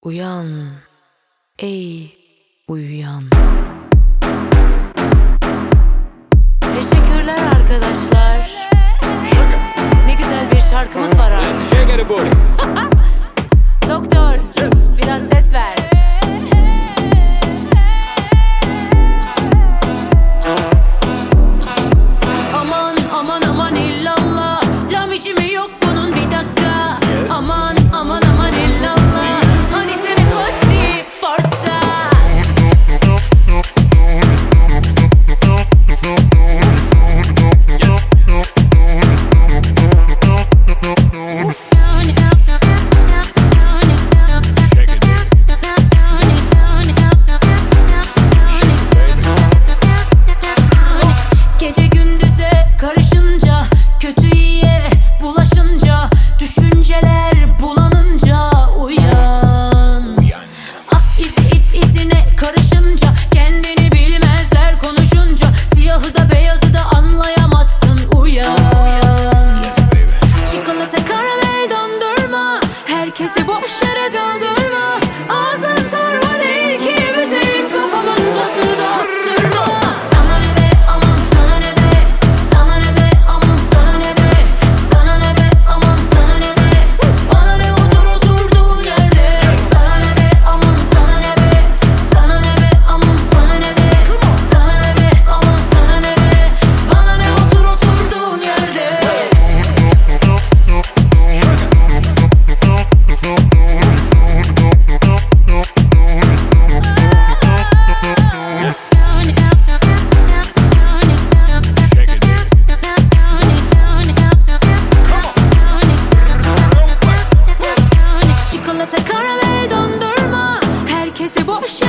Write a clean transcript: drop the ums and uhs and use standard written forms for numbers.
Uyan, ey uyuyan. Teşekkürler arkadaşlar. Ne güzel bir şarkımız var artık. Doktor, biraz ses ver. Aman aman aman illallah, la biçimi yok bunun, bir dakika. Aman aman aman illallah, hani seni kosti forza. Gece gündüze karışınca, kötü iyiye bulaşınca, düşünceler bulanınca uyan. At izi it izine karışınca, kendini bilmezler konuşunca, siyahı da beyazı da anlayamazsın, uyan. Çikolata karamel dondurma, herkesi boş yere kaldırma. Ağzın torba değil ki bizim kafamın tasını dağıttırma. Sana ne be aman sana ne be, sana ne be aman sana ne be, sana ne be aman sana ne be, bana ne otur oturduğun yerde. Sana ne be aman sana ne be, sana ne be aman sana ne be, sana ne be aman sana ne be, bana ne otur oturduğun yerde. Çikolata karamel dondurma, herkesi boş